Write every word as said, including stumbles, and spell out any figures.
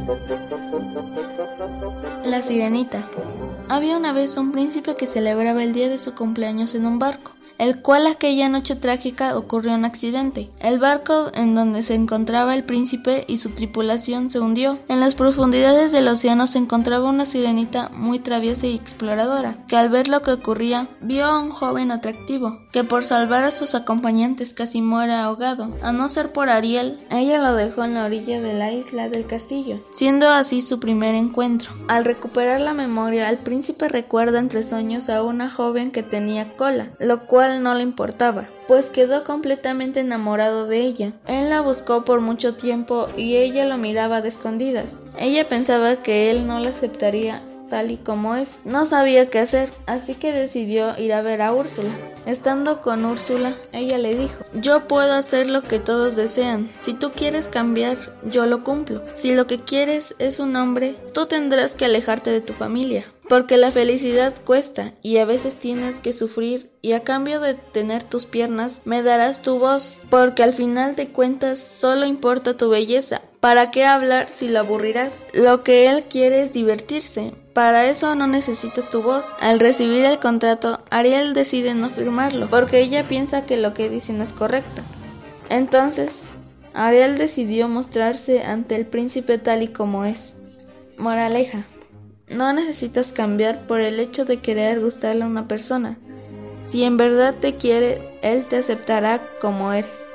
La Sirenita. Había una vez un príncipe que celebraba el día de su cumpleaños en un barco, el cual aquella noche trágica ocurrió un accidente. El barco en donde se encontraba el príncipe y su tripulación se hundió. En las profundidades del océano se encontraba una sirenita muy traviesa y exploradora, que al ver lo que ocurría, vio a un joven atractivo, que por salvar a sus acompañantes casi muere ahogado. A no ser por Ariel, ella lo dejó en la orilla de la isla del castillo, siendo así su primer encuentro. Al recuperar la memoria, el príncipe recuerda entre sueños a una joven que tenía cola, lo cual no le importaba, pues quedó completamente enamorado de ella. Él la buscó por mucho tiempo y ella lo miraba de escondidas. Ella pensaba que él no la aceptaría tal y como es. No sabía qué hacer, así que decidió ir a ver a Úrsula. Estando con Úrsula, ella le dijo: yo puedo hacer lo que todos desean. Si tú quieres cambiar, yo lo cumplo. Si lo que quieres es un hombre, tú tendrás que alejarte de tu familia, porque la felicidad cuesta y a veces tienes que sufrir, y a cambio de tener tus piernas me darás tu voz, porque al final de cuentas solo importa tu belleza. ¿Para qué hablar si lo aburrirás? Lo que él quiere es divertirse. Para eso no necesitas tu voz. Al recibir el contrato, Ariel decide no firmarlo, porque ella piensa que lo que dice no es correcto. Entonces, Ariel decidió mostrarse ante el príncipe tal y como es. Moraleja: no necesitas cambiar por el hecho de querer gustarle a una persona. Si en verdad te quiere, él te aceptará como eres.